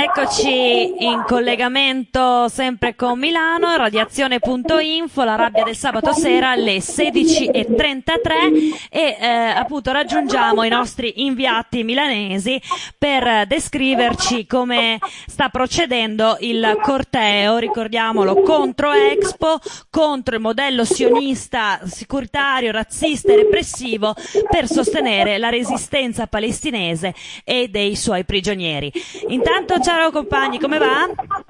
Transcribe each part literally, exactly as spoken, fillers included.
Eccoci in collegamento sempre con Milano, radiazione punto info, la rabbia del sabato sera alle sedici e trentatré e eh, appunto raggiungiamo i nostri inviati milanesi per descriverci come sta procedendo il corteo, ricordiamolo, contro Expo, contro il modello sionista, securitario, razzista e repressivo per sostenere la resistenza palestinese e dei suoi prigionieri. Intanto, ciao compagni, come va?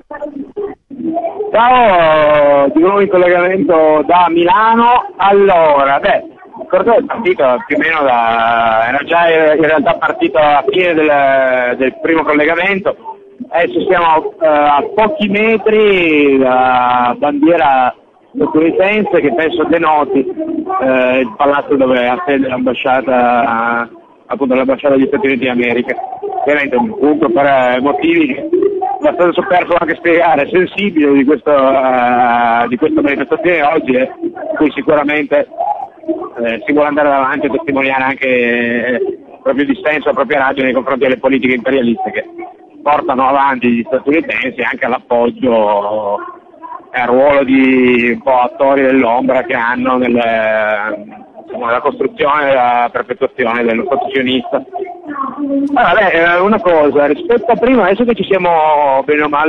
Ciao, di nuovo in collegamento da Milano. Allora, beh, il corteo è partito più o meno da... era già in realtà partito alla fine del, del primo collegamento. Adesso siamo uh, a pochi metri dalla bandiera statunitense che penso denoti uh, il palazzo dove ha sede l'ambasciata, uh, appunto l'ambasciata degli Stati Uniti d'America. Ovviamente un punto per motivi che abbastanza superfluo anche spiegare, sensibile di, questo, uh, di questa manifestazione oggi, e cui sicuramente eh, si vuole andare avanti e testimoniare anche eh, il proprio dissenso, la propria ragione nei confronti delle politiche imperialiste che portano avanti gli statunitensi, anche all'appoggio e al ruolo di un po' attori dell'ombra che hanno nel, nella costruzione e la perpetuazione dello Stato sionista. Allora, beh, una cosa, rispetto a prima, adesso che ci siamo bene o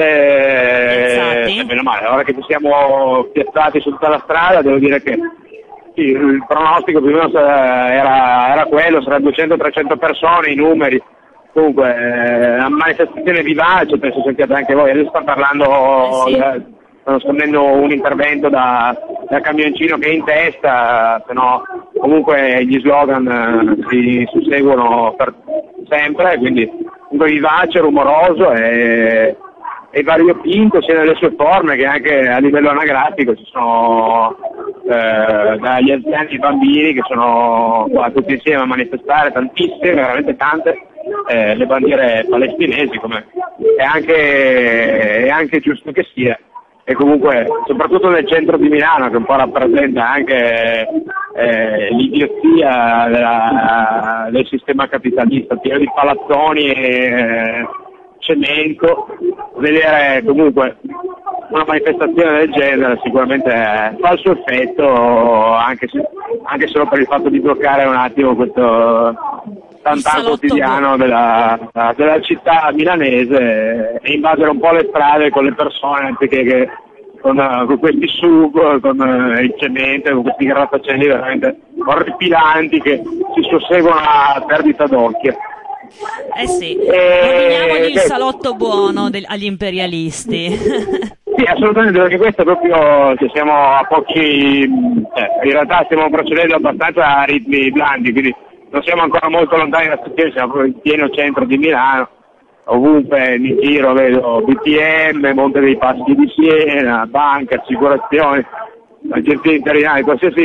male, eh, bene o male, ora che ci siamo piazzati su tutta la strada, devo dire che sì, il pronostico più o meno era, era quello, saranno duecento trecento persone, i numeri. Comunque, eh, una manifestazione vivace, penso sentiate anche voi, adesso sto parlando, eh sì. eh, sto scandendo un intervento da, da camioncino che è in testa, se no comunque gli slogan eh, si susseguono per sempre, quindi comunque vivace, rumoroso e, e variopinto sia nelle sue forme che anche a livello anagrafico. Ci sono eh, dagli anziani ai bambini che sono qua tutti insieme a manifestare, tantissime, veramente tante. Eh, le bandiere palestinesi, come è anche, è anche giusto che sia, e comunque soprattutto nel centro di Milano, che un po' rappresenta anche eh, l'idiozia della, del sistema capitalista, pieno di palazzoni e eh, cemento. Vedere comunque una manifestazione del genere sicuramente fa il suo effetto, anche, se, anche solo per il fatto di bloccare un attimo questo tantan quotidiano della, della città milanese e invadere un po' le strade con le persone, anziché che con, con questi sub, con uh, il cemento, con questi grattacieli veramente orripilanti che si susseguono a perdita d'occhio. Eh sì, e... nominiamogli il salotto buono del, agli imperialisti. Sì, assolutamente, perché questo è proprio, cioè, siamo a pochi, eh, in realtà stiamo procedendo abbastanza a ritmi blandi, quindi non siamo ancora molto lontani dalla stazione, siamo proprio in pieno centro di Milano, ovunque mi giro vedo B T M, Monte dei Paschi di Siena, banche, assicurazioni, agenzie interinali, qualsiasi,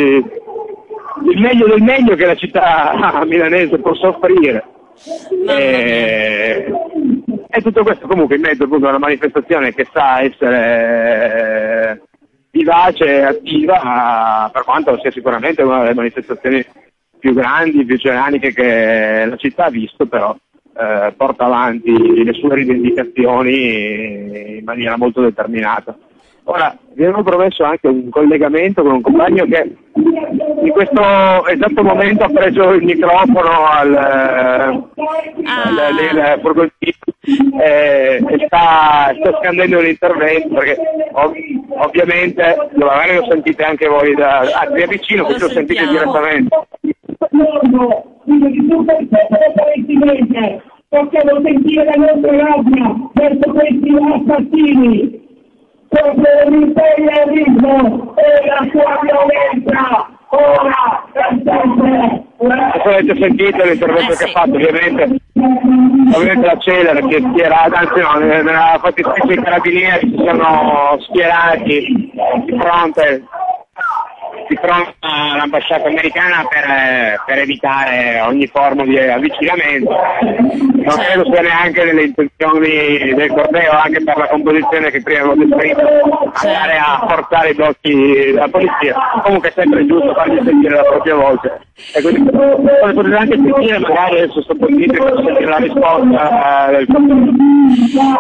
il meglio del meglio che la città milanese possa offrire. E, e tutto questo comunque in mezzo appunto a una manifestazione che sa essere vivace e attiva, per quanto sia sicuramente una delle manifestazioni più grandi, più oceaniche che la città ha visto, però eh, porta avanti le sue rivendicazioni in maniera molto determinata. Ora, vi avevo promesso anche un collegamento con un compagno che in questo esatto momento ha preso il microfono al, al, al, al furgoncino e, e sta, sta scandendo l'intervento, perché ov- ovviamente magari lo sentite anche voi da, ah, vi avvicino così lo sentite direttamente. Possiamo sentire la nostra rabbia verso questi assassini, contro l'imperialismo e la sua violenza, ora e sempre. Adesso avete sentito l'intervento eh, che sì. ha fatto, ovviamente, ovviamente la Celere che è schierata, anzi no, nella fattispecie i carabinieri si sono schierati di fronte di fronte all'ambasciata americana per, per evitare ogni forma di avvicinamento. Non credo sia neanche nelle intenzioni del corteo, anche per la composizione che prima avevo descritto, andare a forzare i blocchi della polizia. Comunque è sempre giusto fargli sentire la propria voce. E quindi potete anche sentire, magari adesso sottotitoli per sentire la risposta uh, del corteo.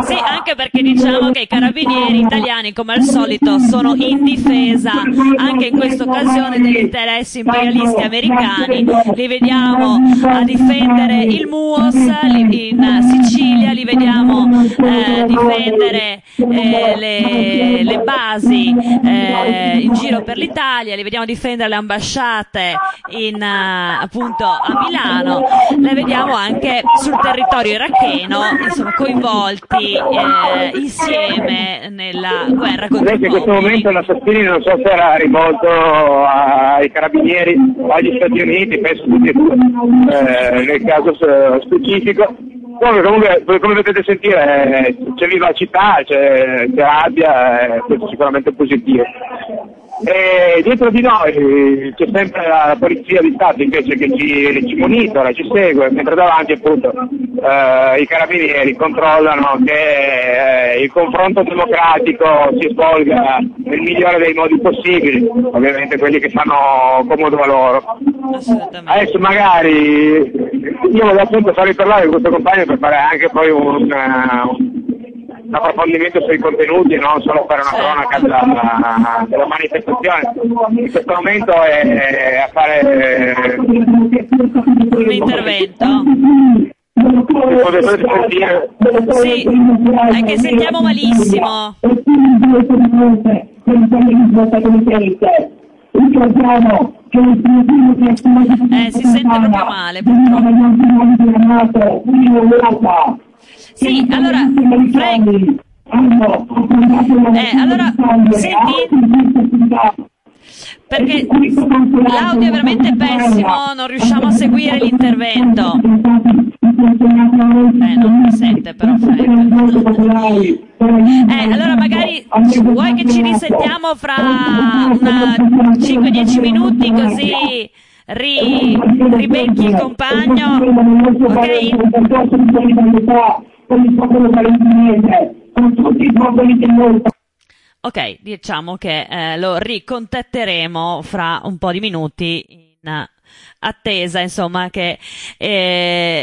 anche perché diciamo che i carabinieri italiani, come al solito, sono in difesa anche in questa occasione degli interessi imperialisti americani. Li vediamo a difendere il M U O S in Sicilia, li vediamo eh, difendere eh, le, le basi eh, in giro per l'Italia, li vediamo difendere le ambasciate in, uh, appunto a Milano, le vediamo anche sul territorio iracheno, insomma coinvolti eh, insieme nella guerra contro il in questo momento l'Assassini non so se era rivolto ai carabinieri o agli Stati Uniti, penso tutti e due eh, nel caso specifico. Comunque, come potete sentire, eh, c'è vivacità, c'è, c'è rabbia, eh, questo è sicuramente positivo. E dietro di noi c'è sempre la polizia di Stato invece che ci, ci monitora, ci segue, mentre davanti appunto eh, i carabinieri controllano che eh, il confronto democratico si svolga nel migliore dei modi possibili, ovviamente quelli che fanno comodo a loro. Adesso magari io voglio appunto farvi parlare di questo compagno per fare anche poi un, un un approfondimento sui contenuti, non solo fare una cronaca della, della manifestazione. In questo momento è, è a fare un intervento. Potete sentire? Sì, è che sentiamo malissimo. Eh, si sente proprio male, purtroppo. Sì, allora, Frank, eh, allora, senti, perché l'audio è veramente pessimo, non riusciamo a seguire l'intervento. Eh, non mi sente però, Frank. Eh, allora magari vuoi che ci risentiamo fra una cinque dieci minuti così ri, ribecchi il compagno, ok? Ok, diciamo che eh, lo ricontatteremo fra un po' di minuti in attesa, insomma, che eh,